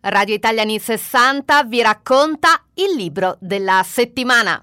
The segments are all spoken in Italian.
Radio Italia anni 60 vi racconta il libro della settimana.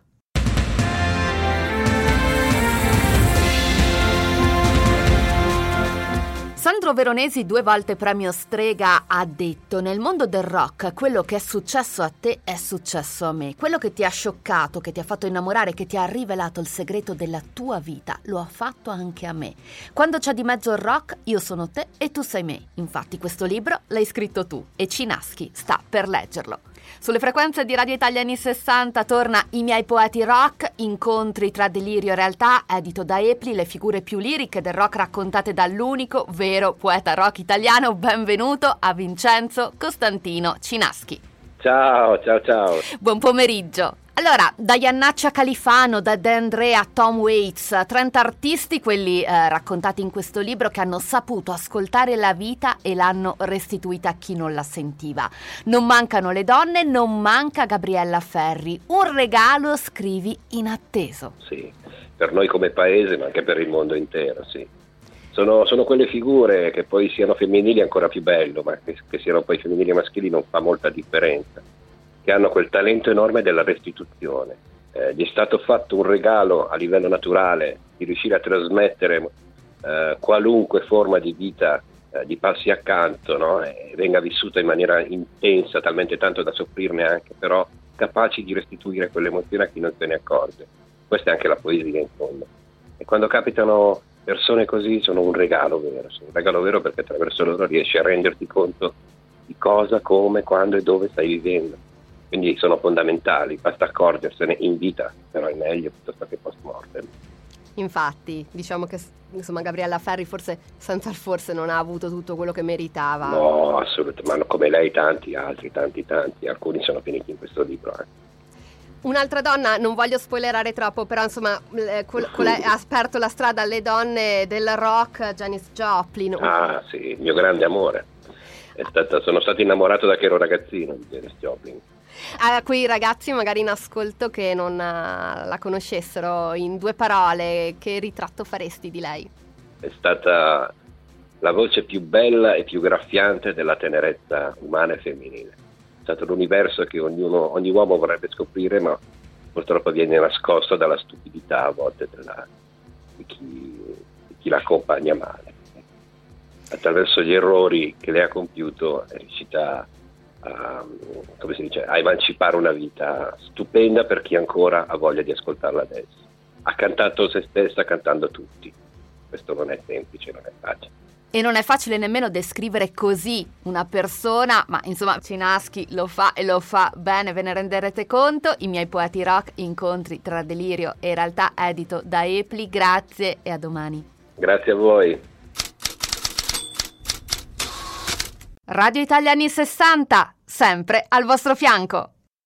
Sandro Veronesi, 2 volte premio Strega, ha detto: nel mondo del rock quello che è successo a te è successo a me. Quello che ti ha scioccato, che ti ha fatto innamorare, che ti ha rivelato il segreto della tua vita, lo ha fatto anche a me. Quando c'è di mezzo il rock, io sono te e tu sei me. Infatti questo libro l'hai scritto tu e Cinaschi sta per leggerlo. Sulle frequenze di Radio Italia anni 60 torna I miei poeti rock, incontri tra delirio e realtà, edito da Epli, le figure più liriche del rock raccontate dall'unico vero poeta rock italiano. Benvenuto a Vincenzo Costantino Cinaschi. Ciao. Buon pomeriggio. Allora, da Iannaccia Califano, da De André a Tom Waits, 30 artisti, quelli raccontati in questo libro, che hanno saputo ascoltare la vita e l'hanno restituita a chi non la sentiva. Non mancano le donne, non manca Gabriella Ferri. Un regalo, scrivi, inatteso. Sì, per noi come paese, ma anche per il mondo intero, sì. Sono quelle figure che poi siano femminili è ancora più bello, ma che siano poi femminili e maschili non fa molta differenza, che hanno quel talento enorme della restituzione. Gli è stato fatto un regalo a livello naturale di riuscire a trasmettere qualunque forma di vita gli passi accanto, no? E venga vissuta in maniera intensa, talmente tanto da soffrirne anche, però capaci di restituire quell'emozione a chi non se ne accorge. Questa è anche la poesia in fondo. E quando capitano persone così sono un regalo vero perché attraverso loro riesci a renderti conto di cosa, come, quando e dove stai vivendo. Quindi sono fondamentali, basta accorgersene in vita, però è meglio piuttosto che post mortem. Infatti, diciamo che insomma Gabriella Ferri forse non ha avuto tutto quello che meritava. No, assolutamente, ma come lei tanti altri, alcuni sono finiti in questo libro anche. Un'altra donna, non voglio spoilerare troppo, però insomma ha aperto la strada alle donne del rock, Janis Joplin. Ah sì, il mio grande amore. Sono stato innamorato da che ero ragazzino di Janis Joplin. A quei ragazzi magari in ascolto che non la conoscessero, in 2 parole, che ritratto faresti di lei? È stata la voce più bella e più graffiante della tenerezza umana e femminile. È stato l'universo che ogni uomo vorrebbe scoprire, ma purtroppo viene nascosto dalla stupidità a volte di chi la accompagna male. Attraverso gli errori che lei ha compiuto è riuscita a emancipare una vita stupenda per chi ancora ha voglia di ascoltarla adesso. Ha cantato se stessa cantando tutti. Questo non è semplice, non è facile. E non è facile nemmeno descrivere così una persona, ma insomma Cinaschi lo fa e lo fa bene, ve ne renderete conto. I miei poeti rock, incontri tra delirio e realtà, edito da Epli. Grazie e a domani. Grazie a voi. Radio Italia anni 60, sempre al vostro fianco.